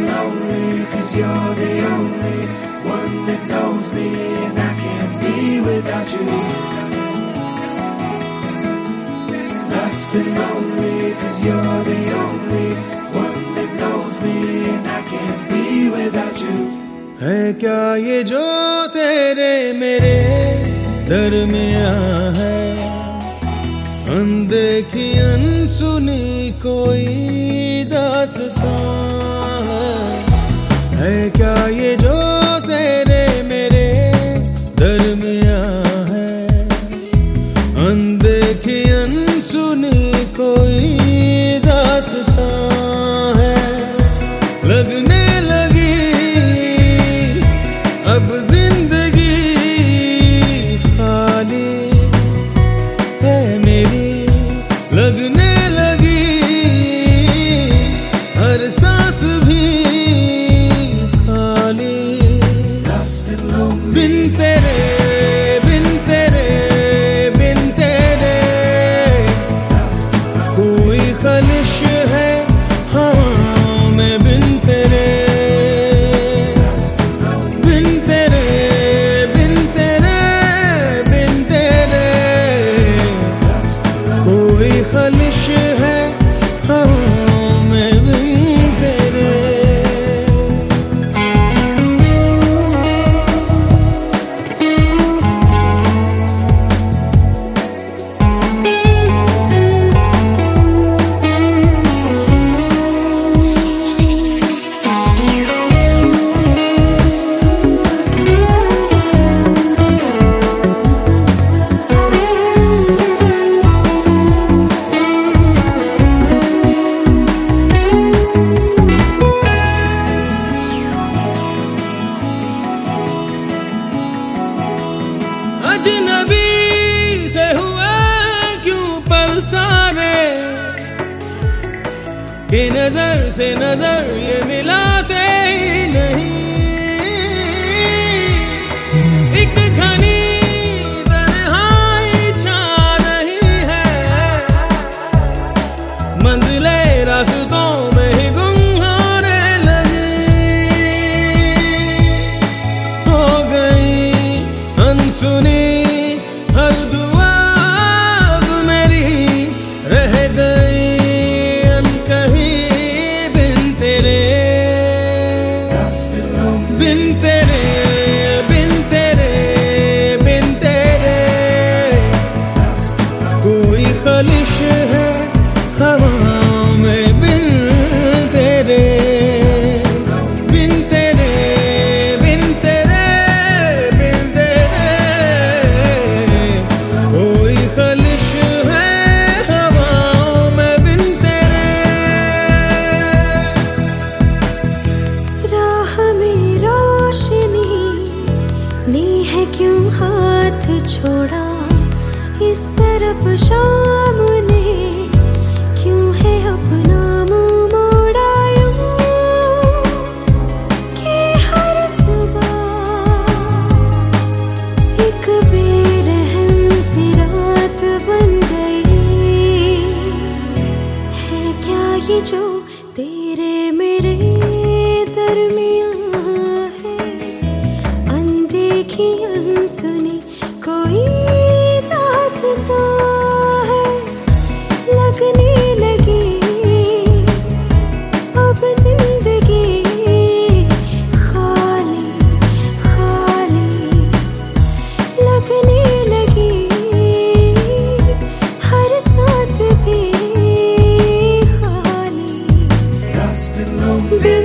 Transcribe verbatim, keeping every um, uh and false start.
lonely, 'cause you're the only one that knows me, and I can't be without you. Lost and lonely, 'cause you're the only one that knows me, and I can't be without you. है क्या ये जो तेरे मेरे दरमियां है, अनदेखी अनसुनी कोई दास्तां है। है क्या ये जो तेरे मेरे दरमियां है, अनदेखी अनसुनी कोई दास्तां है। लगने लगी अब जिंदगी खाली है मेरी, लगने लगी हर सांस भी खाली। बिन तेरे बिन तेरे बिन तेरे कोई खलिश है हवाओं में, बिन तेरे बिन तेरे बिन तेरे बिन तेरे कोई खलिश है हवाओं में, बिन तेरे। अजनबी से हुआ क्यों पल सारे, कि नजर से नजर ये मिलाते ही नहीं। एक घनी तन्हाई छा रही है, मंजिले रास्तों में ही गुम होने लगी। हो गई अनसुनी हर दुआ अब मेरी, रह गई अनकही बिन तेरे बिन तेरे बिन तेरे बिन तेरे कोई खलिश है हवाओं में, बिन तेरे बिन तेरे बिन तेरे बिन तेरे कोई खलिश है हवाओं में, बिन तेरे। राह में रोशनी ने है क्यों हाथ छोड़ा, इस तरफ शाम ने क्यों है अपना मुंह मोड़ा यूं, कि हर सुबह एक बेरहम सी रात बन गई। है क्या ये जो तेरे मेरे दरमियां है, अनदेखी अनसुनी कोई दास्तां है। लगने लगी अब जिंदगी खाली खाली, लगने लगी हर सांस भी खाली। Lost and lonely.